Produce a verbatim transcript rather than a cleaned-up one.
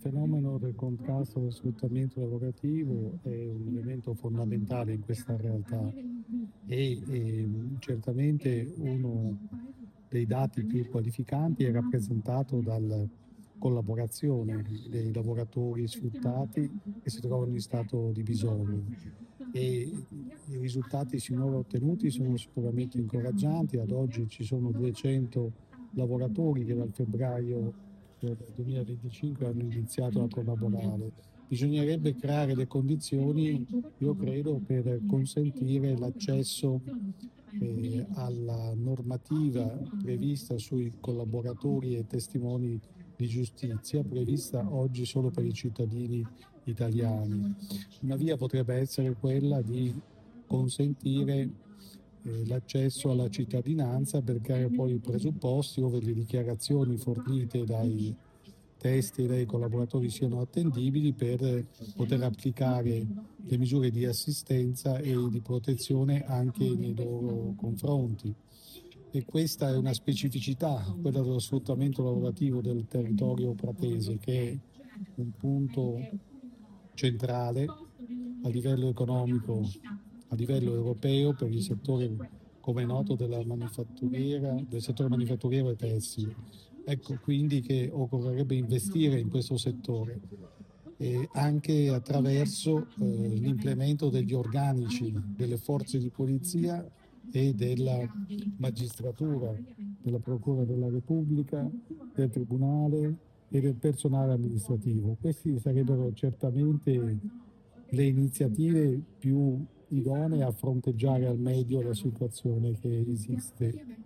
fenomeno del contrasto allo sfruttamento lavorativo è un elemento fondamentale in questa realtà e, e certamente uno dei dati più qualificanti è rappresentato dalla collaborazione dei lavoratori sfruttati che si trovano in stato di bisogno e i risultati sinora ottenuti sono sicuramente incoraggianti. Ad oggi ci sono duecento lavoratori che dal febbraio del duemilaventicinque hanno iniziato a collaborare. Bisognerebbe creare le condizioni, io credo, per consentire l'accesso eh, alla normativa prevista sui collaboratori e testimoni di giustizia, prevista oggi solo per i cittadini italiani. Una via potrebbe essere quella di consentire eh, l'accesso alla cittadinanza per creare poi i presupposti ove le dichiarazioni fornite dai testi e dai collaboratori siano attendibili per poter applicare le misure di assistenza e di protezione anche nei loro confronti. E questa è una specificità, quella dello sfruttamento lavorativo del territorio pratese, che è un punto centrale a livello economico, a livello europeo per il settore, come è noto, della manifatturiera, del settore manifatturiero e tessile. Ecco quindi che occorrerebbe investire in questo settore e anche attraverso eh, l'implemento degli organici delle forze di polizia e della magistratura, della Procura della Repubblica, del Tribunale e del personale amministrativo. Questi sarebbero certamente le iniziative più idonee a fronteggiare al meglio la situazione che esiste